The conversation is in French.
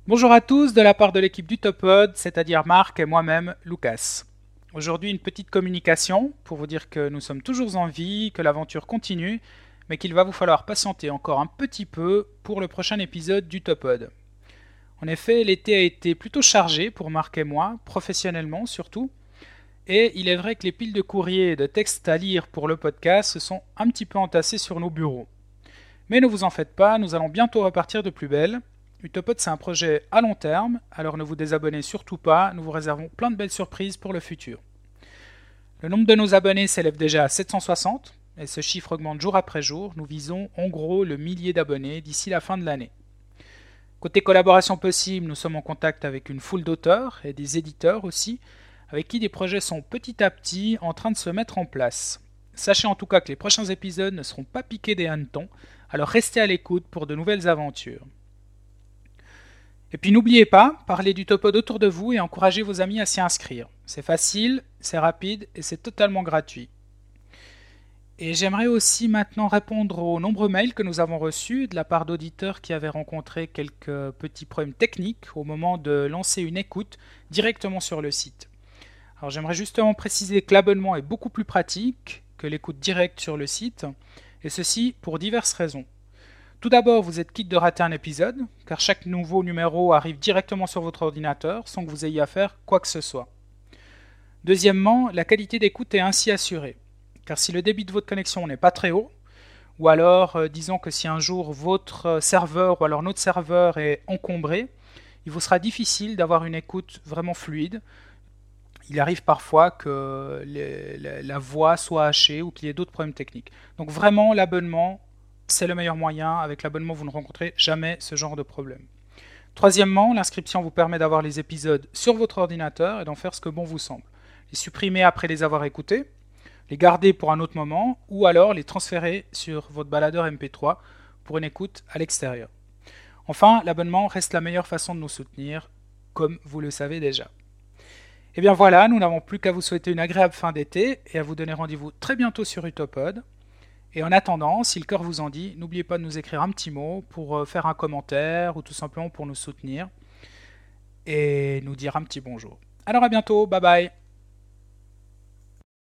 Bonjour à tous de la part de l'équipe du Topod, c'est-à-dire Marc et moi-même, Lucas. Aujourd'hui, une petite communication pour vous dire que nous sommes toujours en vie, que l'aventure continue, mais qu'il va vous falloir patienter encore un petit peu pour le prochain épisode du Topod. En effet, l'été a été plutôt chargé pour Marc et moi, professionnellement surtout, et il est vrai que les piles de courriers et de textes à lire pour le podcast se sont un petit peu entassées sur nos bureaux. Mais ne vous en faites pas, nous allons bientôt repartir de plus belle. Utopod, c'est un projet à long terme, alors ne vous désabonnez surtout pas, nous vous réservons plein de belles surprises pour le futur. Le nombre de nos abonnés s'élève déjà à 760, et ce chiffre augmente jour après jour. Nous visons en gros le millier d'abonnés d'ici la fin de l'année. Côté collaboration possible, nous sommes en contact avec une foule d'auteurs et des éditeurs aussi, avec qui des projets sont petit à petit en train de se mettre en place. Sachez en tout cas que les prochains épisodes ne seront pas piqués des hannetons, alors restez à l'écoute pour de nouvelles aventures. Et puis n'oubliez pas, parlez du Topod autour de vous et encouragez vos amis à s'y inscrire. C'est facile, c'est rapide et c'est totalement gratuit. Et j'aimerais aussi maintenant répondre aux nombreux mails que nous avons reçus de la part d'auditeurs qui avaient rencontré quelques petits problèmes techniques au moment de lancer une écoute directement sur le site. Alors j'aimerais justement préciser que l'abonnement est beaucoup plus pratique que l'écoute directe sur le site, et ceci pour diverses raisons. Tout d'abord, vous êtes quitte de rater un épisode, car chaque nouveau numéro arrive directement sur votre ordinateur sans que vous ayez à faire quoi que ce soit. Deuxièmement, la qualité d'écoute est ainsi assurée, car si le débit de votre connexion n'est pas très haut, ou alors disons que si un jour votre serveur ou alors notre serveur est encombré, il vous sera difficile d'avoir une écoute vraiment fluide. Il arrive parfois que la voix soit hachée ou qu'il y ait d'autres problèmes techniques. Donc vraiment, l'abonnement, c'est le meilleur moyen. Avec l'abonnement, vous ne rencontrez jamais ce genre de problème. Troisièmement, l'inscription vous permet d'avoir les épisodes sur votre ordinateur et d'en faire ce que bon vous semble. Les supprimer après les avoir écoutés, les garder pour un autre moment, ou alors les transférer sur votre baladeur MP3 pour une écoute à l'extérieur. Enfin, l'abonnement reste la meilleure façon de nous soutenir, comme vous le savez déjà. Et bien voilà, nous n'avons plus qu'à vous souhaiter une agréable fin d'été et à vous donner rendez-vous très bientôt sur Utopod. Et en attendant, si le cœur vous en dit, n'oubliez pas de nous écrire un petit mot pour faire un commentaire ou tout simplement pour nous soutenir et nous dire un petit bonjour. Alors à bientôt, bye bye.